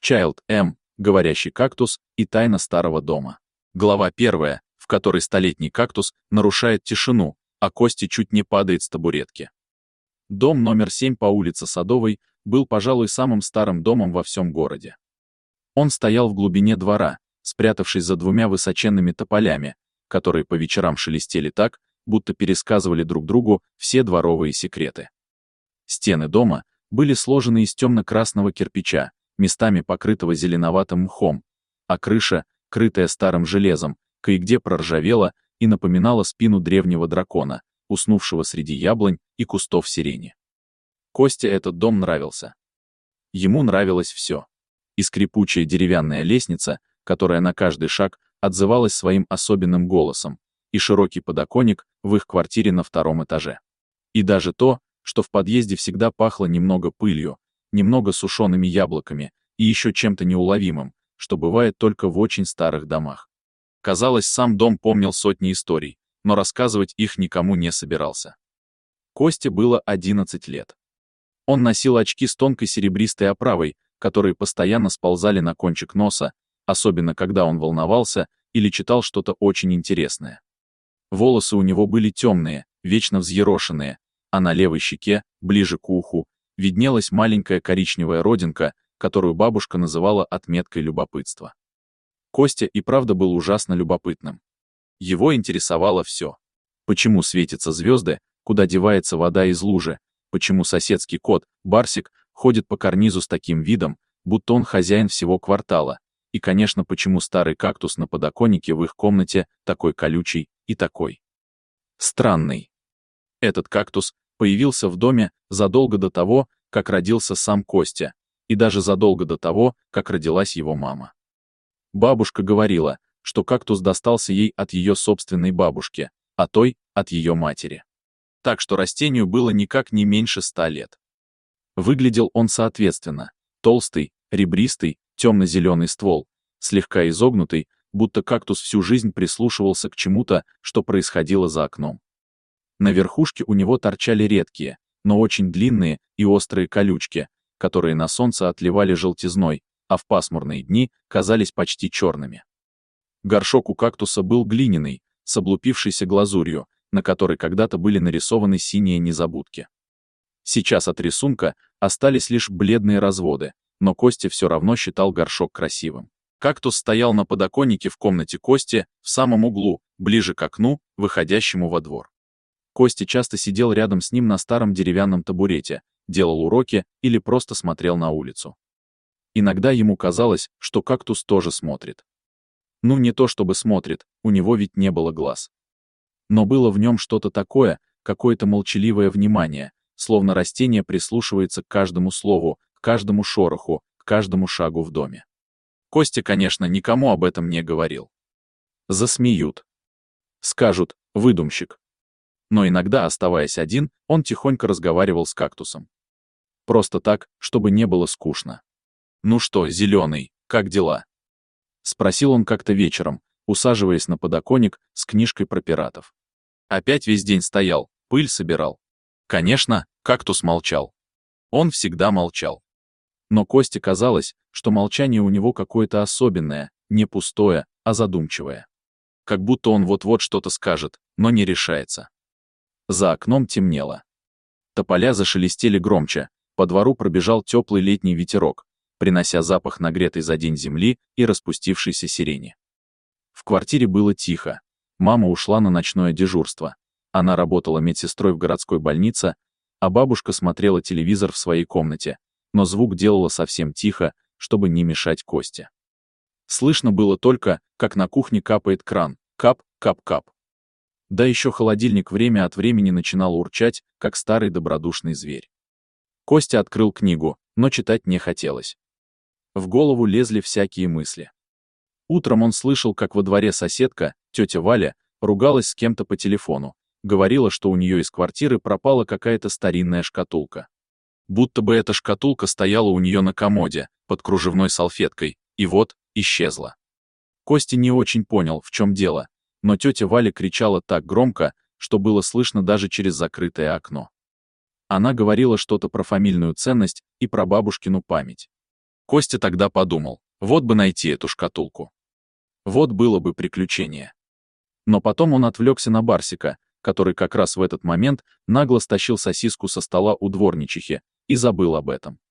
Чайлд М. Говорящий кактус и тайна старого дома. Глава 1, в которой столетний кактус нарушает тишину, а Костя чуть не падает с табуретки. Дом номер 7 по улице Садовой был, пожалуй, самым старым домом во всем городе. Он стоял в глубине двора, спрятавшись за двумя высоченными тополями, которые по вечерам шелестели так, будто пересказывали друг другу все дворовые секреты. Стены дома были сложены из темно-красного кирпича, местами покрытого зеленоватым мхом, а крыша, крытая старым железом, кое-где проржавела и напоминала спину древнего дракона, уснувшего среди яблонь и кустов сирени. Косте этот дом нравился. Ему нравилось все. И скрипучая деревянная лестница, которая на каждый шаг отзывалась своим особенным голосом, и широкий подоконник в их квартире на 2-м этаже. И даже то, что в подъезде всегда пахло немного пылью, немного сушеными яблоками и еще чем-то неуловимым, что бывает только в очень старых домах. Казалось, сам дом помнил сотни историй, но рассказывать их никому не собирался. Косте было 11 лет. Он носил очки с тонкой серебристой оправой, которые постоянно сползали на кончик носа, особенно когда он волновался или читал что-то очень интересное. Волосы у него были темные, вечно взъерошенные, а на левой щеке, ближе к уху, виднелась маленькая коричневая родинка, которую бабушка называла отметкой любопытства. Костя и правда был ужасно любопытным. Его интересовало все. Почему светятся звезды, куда девается вода из лужи, почему соседский кот, Барсик, ходит по карнизу с таким видом, будто он хозяин всего квартала, и, конечно, почему старый кактус на подоконнике в их комнате такой колючий и такой странный. Этот кактус появился в доме задолго до того, как родился сам Костя, и даже задолго до того, как родилась его мама. Бабушка говорила, что кактус достался ей от ее собственной бабушки, а той — от ее матери. Так что растению было никак не меньше 100 лет. Выглядел он соответственно: толстый, ребристый, темно-зеленый ствол, слегка изогнутый, будто кактус всю жизнь прислушивался к чему-то, что происходило за окном. На верхушке у него торчали редкие, но очень длинные и острые колючки, которые на солнце отливали желтизной, а в пасмурные дни казались почти черными. Горшок у кактуса был глиняный, с облупившейся глазурью, на которой когда-то были нарисованы синие незабудки. Сейчас от рисунка остались лишь бледные разводы, но Костя все равно считал горшок красивым. Кактус стоял на подоконнике в комнате Кости, в самом углу, ближе к окну, выходящему во двор. Костя часто сидел рядом с ним на старом деревянном табурете, делал уроки или просто смотрел на улицу. Иногда ему казалось, что кактус тоже смотрит. Ну, не то чтобы смотрит, у него ведь не было глаз. Но было в нем что-то такое, какое-то молчаливое внимание, словно растение прислушивается к каждому слову, к каждому шороху, к каждому шагу в доме. Костя, конечно, никому об этом не говорил. Засмеют. Скажут: выдумщик. Но иногда, оставаясь один, он тихонько разговаривал с кактусом. Просто так, чтобы не было скучно. «Ну что, зеленый, как дела?» — спросил он как-то вечером, усаживаясь на подоконник с книжкой про пиратов. Опять весь день стоял, пыль собирал. Конечно, кактус молчал. Он всегда молчал. Но Косте казалось, что молчание у него какое-то особенное, не пустое, а задумчивое. Как будто он вот-вот что-то скажет, но не решается. За окном темнело. Тополя зашелестели громче, по двору пробежал теплый летний ветерок, принося запах нагретой за день земли и распустившейся сирени. В квартире было тихо. Мама ушла на ночное дежурство. Она работала медсестрой в городской больнице, а бабушка смотрела телевизор в своей комнате, но звук делала совсем тихо, чтобы не мешать Косте. Слышно было только, как на кухне капает кран, кап, кап, кап. Да еще холодильник время от времени начинал урчать, как старый добродушный зверь. Костя открыл книгу, но читать не хотелось. В голову лезли всякие мысли. Утром он слышал, как во дворе соседка, тетя Валя, ругалась с кем-то по телефону, говорила, что у нее из квартиры пропала какая-то старинная шкатулка. Будто бы эта шкатулка стояла у нее на комоде, под кружевной салфеткой, и вот, исчезла. Костя не очень понял, в чем дело, но тетя Валя кричала так громко, что было слышно даже через закрытое окно. Она говорила что-то про фамильную ценность и про бабушкину память. Костя тогда подумал, вот бы найти эту шкатулку. Вот было бы приключение. Но потом он отвлекся на Барсика, который как раз в этот момент нагло стащил сосиску со стола у дворничихи, и забыл об этом.